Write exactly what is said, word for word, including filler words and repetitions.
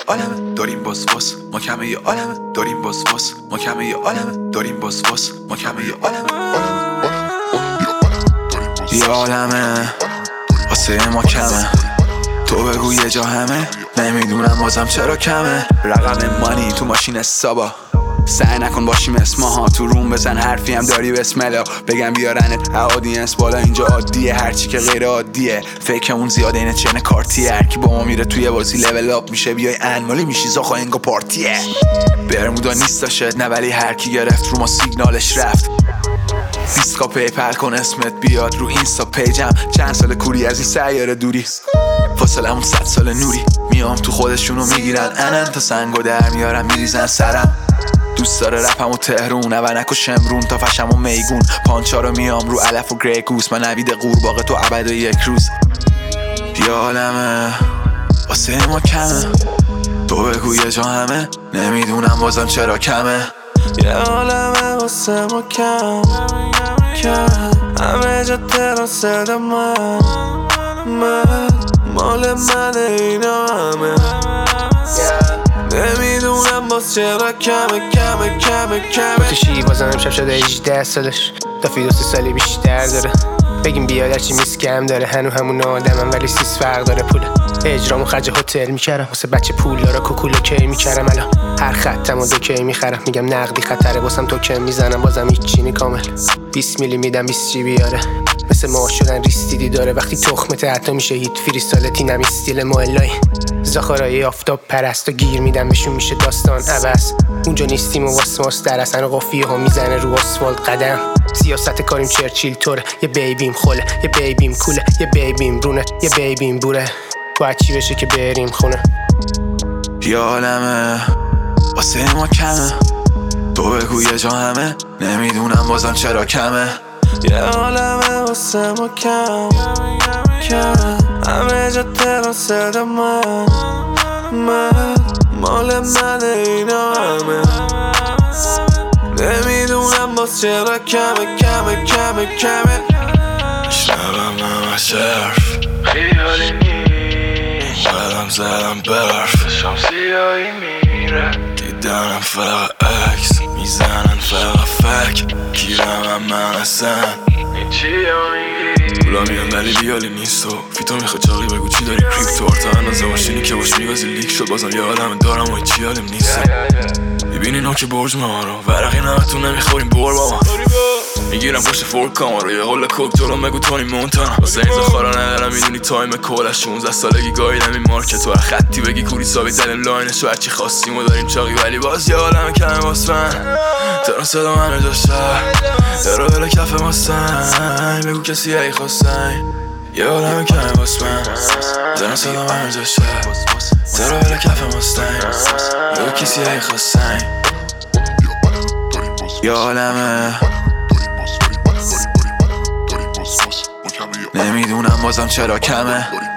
عالمه داریم باز واس ما کمه یه عالمه داریم باز واس ما کمه یه عالمه داریم باز واس ما کمه یه عالمه یه عالمه واسه ما کمه تو بگو یه جا همه نمیدونم بازم چرا کمه رقم مانی تو ماشین حسابا سعی نکن باشی مثل ماها تو روم بزن حرفی هم داری بسملا بگم بیارنت آدینس بالا اینجا عادیه هرچی که غیر عادیه فیکمون زیاده اینه چنه کارتیه هرکی با ما میره توی بازی لول اپ میشه بیای انمالی میشی زاخا انگا پارتیه برمودا نیست داشت نه ولی هرکی گرفت رو ما سیگنالش رفت دیسکا پیپل کن اسمت بیاد رو اینستا پیجم چند سال کوری از این سیاره دوری فاصلمون صد سال نوری میام تو خودشونو میگیرن انن تا سنگو در میارن میریزن سرم دوست داره رپم و تهرون اونک و شمرون تا فشم و میگون پانچا رو میام رو علف و گری گوس من نوید قورباغه تو عبد و یک روز یه عالمه واسه ما کمه تو بگو یه جا همه نمیدونم بازم چرا کمه یه عالمه واسه ما کم کم همه جا تران صدا من من مال من اینا همه نمیدونم باز چرا کمه کمه کمه کمه باتشی بازم امشب شده هجده سالش تا فیدو سه سالی بیشتر داره بگیم بیاد هرچی میس کم داره هنو همون آدمم ولی سیس فرق داره پوله اجرامو خرج هتل میکردم واسه بچه پول داره کوکولو کی میکردم الان هر خطمو دو کی میخرم میگم نقدی خطره واسم تو کم میزنم بازم هیچی کامل بیست میلی میدم بیست جی بیاره مثل ما شدن ریستیدی داره وقتی تخمت حتی میشه هیت فریستالتی نمی استیل موالای زخارای آفتاب پرست و گیر میدم بهشون میشه داستان عوض اونجا نیستیم و واسماس در اصلا قافیه ها میزنه رو آسفالت قدم سیاست کاریم چرچیل طوره یه بیبیم خوله یه بیبیم کوله یه بیبیم رونه یه بیبیم بوره باید چی بشه که بریم خونه یه عالمه واسه ما کمه تو بگو یه جا همه نمیدونم بازم چرا کمه یه عالمه واسه ما کم کم همه جا تران صدا من من مال من اینا همه نمیدونم باز چرا کمه کمه کمه کمه شنبم همه شرف خیالی نیست بدم زدم برف شام سیاهی میره دیدنم فقط عکس میزنن فقط فک گیرم هم من اصلا هیچی ها میگی پولا میان ولی لیالی نیست و فیتو میخواد چاقی بگو چی داری کریپتو آرتا اندازه ماشینی که باش میگازی لیک شد بازم یه عالم دارم و هیچی حالم نیست میبینی نوک برج ما رو ورقی نمتون نمیخوریم بور بابا میگیرم پشت فور کامارو یه قول کوک جلو مگو تونی مونتانا واسه این زخارا ندارم میدونی تایم کل شونزده سالگی گاییدم این مارکت و خطی بگی کوری ثابت زدیم لاینش و هرچی خواستیم و داریم چاقی ولی باز یه عالم کمه واس من تران صدا همه جا شهر درو بله کف ماستن بگو کسی ای خواستن یه عالم کمه واس من تران صدا همه جا شهر درو بله کف ماستن بگو کسی ای خواستن یه عالمه نمیدونم بازم چرا کمه